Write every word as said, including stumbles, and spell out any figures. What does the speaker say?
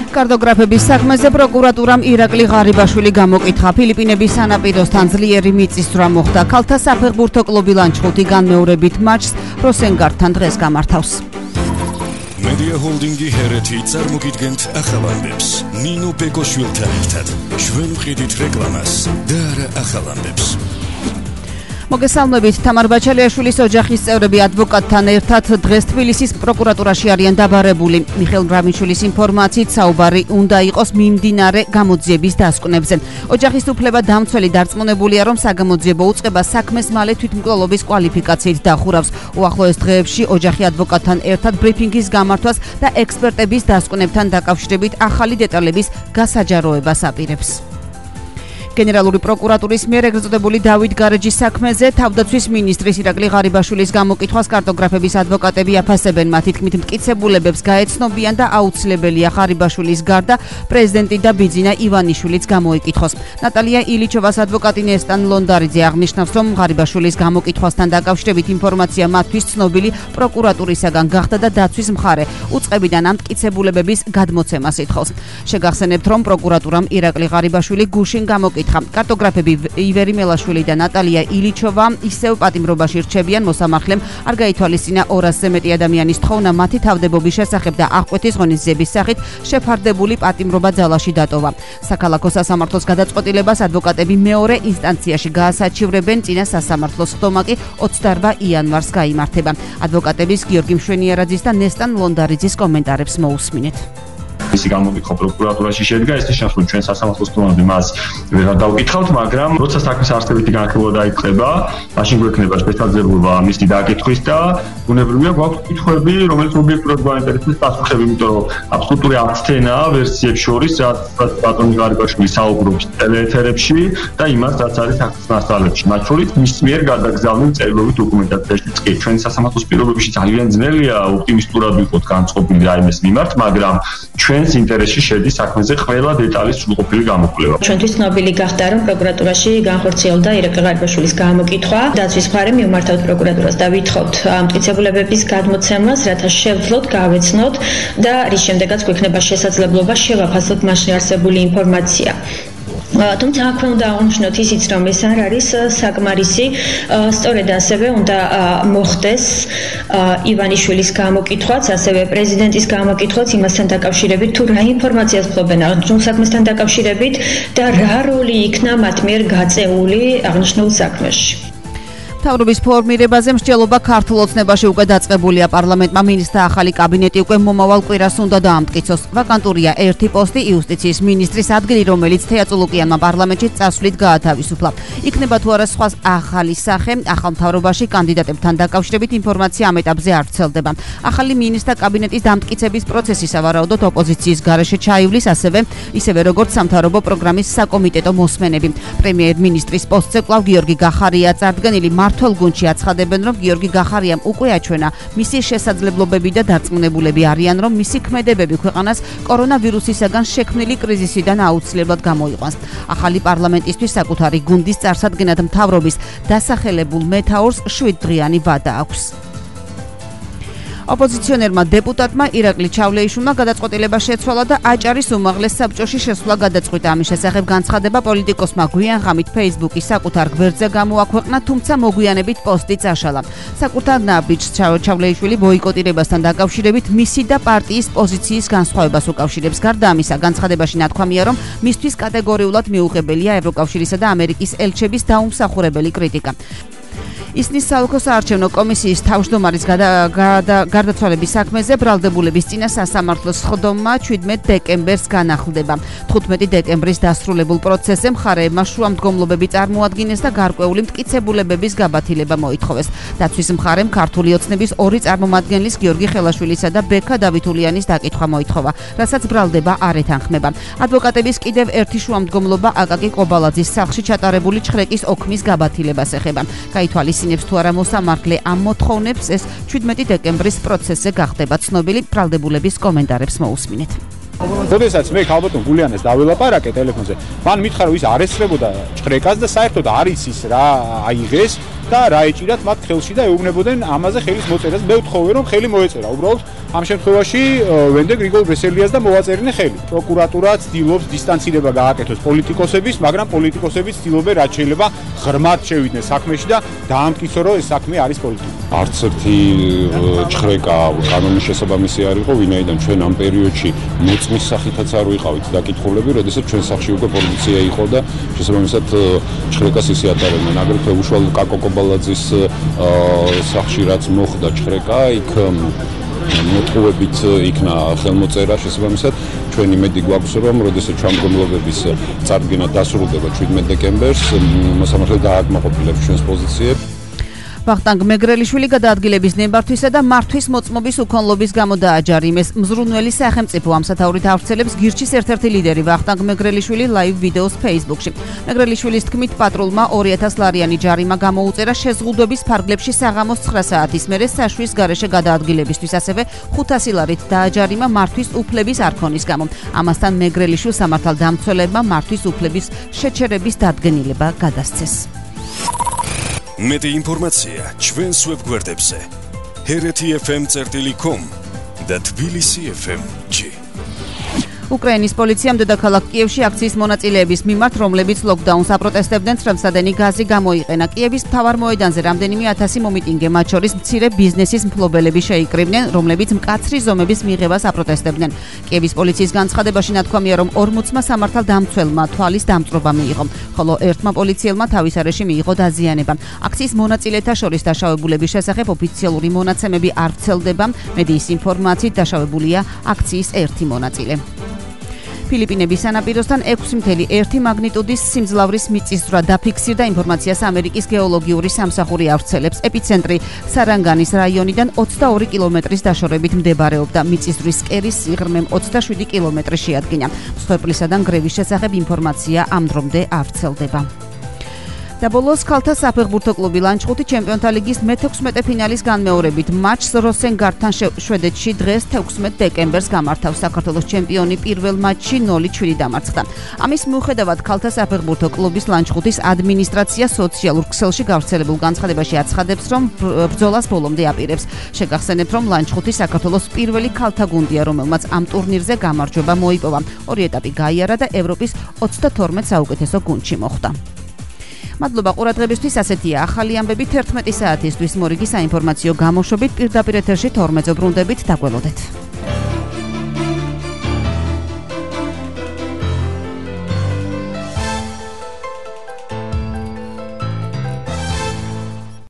კარტოგრაფების საქმეზე პროკურატურამ ირაკლი ღარიბაშვილი გამოკითხა. ფილიპინების სანაპიროსთან ძლიერი მიწისძვრა მოხდა. ქალთა საფეხბურთო კლუბი ლანჩხუთი განმეორებით матჩს როსენგარდთან დღეს გამართავს. Media Holdingi ჰერეთი წარმოგიდგენთ ახალამდებს. ნინო ბეკოშვილთან ერთად ჩვენ ვყიდით რეკლამას და არა ახალამდებს. მოგესალმებით. თამარ ბაჩალიაშვილის ოჯახის წევრები ადვოკატთან ერთად დღეს თბილისის პროკურატურაში არიან დაბარებული. მიხეილ მრამინშვილის ინფორმაციით საუბარი უნდა იყოს მიმდინარე გამოძიების დასკვნებზე. ოჯახის უფლება დამცველი დარწმუნებულია, რომ საგამოძიებო უწყება საქმეს მალე თვითმკვლელობის კვალიფიკაციით დახურავს. უახლოეს დღეებში ოჯახი ადვოკატთან ერთად ბრიფინგის გამართვას და ექსპერტების დასკვნებთან დაკავშირებით ახალი დეტალების გასაჯაროებას აპირებს. გენერალური პროკურატურის მიერ ეგრეზოდებული დავით გარეჯის საქმეზე თავდაცვის მინისტრის ირაკლი ღარიბაშვილის გამოკითხვას კარტოგრაფების ადვოკატები აფასებენ. მათი თქმით, მტკიცებულებებს გაეცნობიან და აუცილებელია ღარიბაშვილის გარდა პრეზიდენტი და ბიძინა ივანიშვილიც გამოიკითხოს. ნატალია ილიჩოვას ადვოკატი ნესტან ლონდარიძე აღნიშნავს, რომ ღარიბაშვილის გამოკითხვასთან დაკავშირებით ინფორმაცია მათთვის ცნობილი პროკურატურისაგან გახდა და დაცვის მხარე უწყებიდან ამ მტკიცებულებების გადმოცემას ითხოვს. შეგახსენებთ, რომ პროკურატურამ ირაკლი ღარიბაშვილი გუშინ გამოკითხა. კარტოგრაფები ივერი მელაშვილი და ნატალია ილიჩოვა ისევ პატიმრობაში რჩებიან. მოსამართლემ არ გაითვალისწინა ორასზე მეტი ადამიანის თხოვნა მათი თავდებობის შესახებ და აღკვეთის ღონისძიების სახით შეფარდებული პატიმრობა ძალაში დატოვა. საქალაქო სასამართლოს გადაწყვეტილებას ადვოკატები მეორე ინსტანციაში გაასაჩივრებენ. წინა სასამართლოს ხდომა კი ოცდაორ იანვარს გაიმართება. ადვოკატების გიორგი მშვენიარაძის და ნესტან ლონდარიძის კომენტარებს მოусმინეთ. Ისი გამოკითხვა პროკურატურაში შედგა, ეს ნიშნავს, რომ ჩვენ სასამართლოს თქმამდე მას ვერ დავკითხავთ, მაგრამ როცა საქმის არსებითი განხილვა დაიწყება, მაშინ გვექნება შესაძლებლობა მისი დაკითხვის და უნებრივია გვაქვს კითხვები, რომელიც ობიექტურად გვაინტერესებს პასუხები, იმიტომ რომ აბსოლუტური ათენაა ვერსიებს შორის, რაც ბატონი ღარიბაშვილი საუბრობს ტელეეთერებში და იმას, რაც არის საქმის მასალებში. მათ შორის მის მიერ გადაგზავნილ წერილობით დოკუმენტაციაშიც კი ჩვენ სასამართლოს პირობებში ძალიან ძნელია ოპტიმისტურად ვიყოთ განწყობილი რაიმეს მიმართ, მაგრამ ჩვენს ინტერესში შედის საქმეზე ყველა დეტალის სრულყოფილი გამოკვლევა. ჩვენთვის ცნობილი გახდა, რომ პროკურატურაში განხორციელდა ირაკლი ღარიბაშვილის გამოკითხვა. დაცვის მხარე მივმართავთ პროკურატურას და ვითხოვთ მტკიცებულებების გადმოცემას, რათა შევძლოთ, გავეცნოთ და რის შემდეგაც გვექნება შესაძლებლობა შევაფასოთ მასში არსებული ინფორმაცია. თუმცა აქვე უნდა აღნიშნოთ ისიც, რომ ეს არ არის საკმარისი, სწორედ ასევე უნდა მოხდეს ივანიშვილის გამოკითხვაც, ასევე პრეზიდენტის გამოკითხვაც იმასთან დაკავშირებით, თუ რა ინფორმაციას ფლობენ აღნიშნულ საქმესთან დაკავშირებით და რა როლი იქნა მათ მიერ გაწეული აღნიშნულ საქმეში. მთავრობის ფორმირებაზე მსჯელობა ქართულ ოცნებაში უკვე დაწყებულია. პარლამენტმა მინისტრთა ახალი კაბინეტი უკვე მომავალ კვირას უნდა დაამტკიცოს. ვაკანტურია ერთი პოსტი იუსტიციის მინისტრის ადგილი, რომელიც თეატრულუკიანმა პარლამენტში წასვლით გაათავისუფლა. იქნება თუ არა სხვა ახალი სახე, ახალ მთავრობაში კანდიდატებთან დაკავშირებით ინფორმაცია ამ ეტაპზე არ ვრცელდება. ახალი მინისტრთა კაბინეტის დამტკიცების პროცესი სავარაუდოდ ოპოზიციის გარეშე ჩაივლის, ასევე ისევე როგორც სამთავრობო პროგრამის საკომიტეტო მოსმენები. პრემიერ-მინისტრის პოსტზე კვლავ გიორგი გახარია წარდგენილი. მართლ გუნდში აცხადებენ, რომ გიორგი გახარიამ უკვე აჩვენა მისი შესაძლებლობები და დარწმუნებულები არიან, რომ მისი ქმედებები ქვეყანას კორონავირუსისაგან შექმნილი კრიზისიდან აუცილებლად გამოიყვანს. ახალი პარლამენტისთვის საკუთარი გუნდის წარსადგენად მთავრობის დასახელებულ მეთაურს შვიდდღიანი ვადა აქვს. ოპოზიციონერმა დეპუტატმა ირაკლი ჩავლეიშვილმა გადაწყვეტილება შეცვალა და აჭარის უმაღლეს საბჭოში შესვლა გადაწყვიტა. ამის შესახებ განცხადება პოლიტიკოსმა გვიან ღამით Facebook-ის საკუთარ გვერდზე გამოაქვეყნა, თუმცა მოგვიანებით პოსტი წაშალა. საკუთარ ნაბიჯს ჩავლეიშვილი ბოიკოტირებასთან დაკავშირებით მისი და პარტიის პოზიციის განსხვავებას უკავშირებს. გარდა ამისა, განცხადებაში ნათქვამია, რომ მისთვის კატეგორიულად მიუღებელია ევროკავშირისა და ამერიკის ელჩების დაუმსახურებელი კრიტიკა. ისნის საოლქო საარჩევნო კომისიის თავმჯდომარის გარდაცვალების საქმეზე ბრალდებულების წინა სასამართლოს ხდომა ჩვიდმეტ დეკემბერს განახლდება. თხუთმეტი დეკემბრის დასრულებულ პროცესზე მხარეებმა შუამდგომლობები წარმოადგინეს და გარკვეული მტკიცებულებების გაბათილება მოითხოვეს. დაცვის მხარემ ქართული ოცნების ორი წარმომადგენლის გიორგი ხელაშვილისა და ბექა დავითულიანის დაკითხვა მოითხოვა, რასაც ბრალდება არ ეთანხმება. ადვოკატების კიდევ ერთი შუამდგომლობა აკაკი ყობალაძის სახლში ჩატარებული ჩხრეკის ოქმის გაბათილებას ეხება. გაითვალისწინებს თუ არა მოსამართლე ამ მოთხოვნებს, ეს ჩვიდმეტი დეკემბრის პროცესზე გახდება ცნობილი. ბრალდებულების კომენტარებს მოусმინეთ. როდესაც მე ქალბატონ გულიანეს დაველაპარაკე ტელეფონზე, მან მითხრა, რომ ის არ ესწრებოდა ჩხრეკას და საერთოდ არის ის რა აიღეს და რა ეჭირათ მათ ხელში და ეუბნებოდნენ ამაზე ხელის მოწერას. მე ვთხოვე რომ ხელი მოეწერა. უბრალოდ ამ შემთხვევაში ვენდე გრიგოლ ბესელიას და მოვაწერინა ხელი. პროკურატურა ცდილობს დისტანცირება გააკეთოს პოლიტიკოსების, მაგრამ პოლიტიკოსები ცდილობენ რაც შეიძლება ღრმად შევიდნენ საქმეში და დაამტკიცონ რომ ეს საქმე არის პოლიტიკური. არც ერთი ჭხრეკა კანონის შესაბამისი არ იყო, ვინაიდან ჩვენ ამ პერიოდში მოწმის სახითაც არ ვიყავით დაკითხულები, როდესაც ჩვენ სახში უკვე პოლიცია იყო და შესაბამისად ჭხრეკას ისე ატარებდნენ. აგრეთვე უშუალოდ კაკო კობალაძის სახში რაც მოხდა ჭხრეკა, იქ მოტყუებით იქნა ხელმოწერა შესაბამისად ჩვენი მედი გვაქვს რომ როდესაც ჩამგებლობების წარდგენა დასრულდება შვიდმეტ დეკემბერს მოსამართლე დააკმაყოფილებს ჩვენს პოზიციებს. ვახტანგ მეგრელიშვილი გადაადგილების ნებართვისა და მართვის მოწმობის უქონლობის გამო დააჯარიმეს. მზრუნველი სახელმწიფო ამსათაურით ავრცელებს გირჩის ერთ-ერთი ლიდერი ვახტანგ მეგრელიშვილი ლაივ ვიდეოს Facebook-ში. მეგრელიშვილის თქმით პატრულმა ორი ათას ლარიანი ჯარიმა გამოუწერა შეზღუდვების ფარგლებში საღამოს ცხრა საათის მერე საშვის გარეშე გადაადგილებისთვის, ასევე ხუთასი ლარით დააჯარიმა მართვის უფლების არქონის გამო. ამასთან მეგრელიშვილ სამართალდამცველებმა მართვის უფლების შეჩერების დადგენილება გადასცეს. მეტი ინფორმაცია ჩვენს ვებგვერდებზე ჰერეთი ეფ ემ წერტილი კომ და თბილისი ეფ ემ ჯი. უკრაინის პოლიციამ დედაქალაქ კიევში აქციის მონაწილეების მიმართ, რომლებიც ლოკდაუნს აპროტესტებდნენ, თრემსადენი გაზი გამოიყენა. კიევის მთავარ მოედანზე რამდენიმე ათასი მომიტინგე, მათ შორის მცირე ბიზნესის მფლობელები შეიკრიბნენ, რომლებიც მკაცრი ზომების მიღებას აპროტესტებდნენ. კიევის პოლიციის განცხადებაში ნათქვამია, რომ ორმოცმა სამართალდამცველმა თვალის დამწვრობა მიიღო, ხოლო ერთმა პოლიციელმა თავის არეში მიიღო დაზიანება. აქციის მონაწილეთა შორის დაშავებულების შესახებ ოფიციალური მონაცემები არ ვრცელდება. მედიის ინფორმაციით დაშავებულია აქციის ერთი მონაწილე. ფილიპინების სანაპიროსთან ექვსი კoma ერთი მაგნიტუდის სიმძლავრის მიწისძვრა დაფიქსირდა. ინფორმაციას ამერიკის გეოლოგიური სამსახური ავრცელებს. ეპიცენტრი სარანგანის რაიონიდან ოცდაორი კილომეტრის დაშორებით მდებარეობდა. მიწისძვრის კერის სიღრმემ ოცდაშვიდი კილომეტრი შეადგინა. მსხვერპლისა და ნგრევის შესახებ ინფორმაცია ამ დრომდე არ ვრცელდება. და ბოლოს ქალთა საფეხბურთო კლუბი ლანჩხუთი ჩემპიონთა ლიგის მეთექვსმეტე ფინალის განმეორებით მატჩს როსენგართან შვედეთში დღეს თექვსმეტ დეკემბერს გამართავს. საქართველოს ჩემპიონი პირველ მატჩში ნოლი შვიდი დამარცხდა. ამის მიუხედავად ქალთა საფეხბურთო კლუბის ლანჩხუთის ადმინისტრაცია სოციალურ ქსელში გავრცელებულ განცხადებაში აცხადებს, რომ ბრძოლას ბოლომდე აპირებს. შეგახსენებთ, რომ ლანჩხუთი საქართველოს პირველი ქალთა გუნდია, რომელმაც ამ ტურნირზე გამარჯვება მოიპოვა. ორი ეტაპი გაიარა და ევროპის ოცდათორმეტ საუკეთესო გუნდში მოხვდა. მადლობა ყურადღებისთვის. ასეთია ახალი ამბები თერთმეტი საათისთვის. მორიგი საინფორმაციო გამოშვებით პირდაპირ ეთერში თორმეტზე ბრუნდებით. დაგველოდეთ.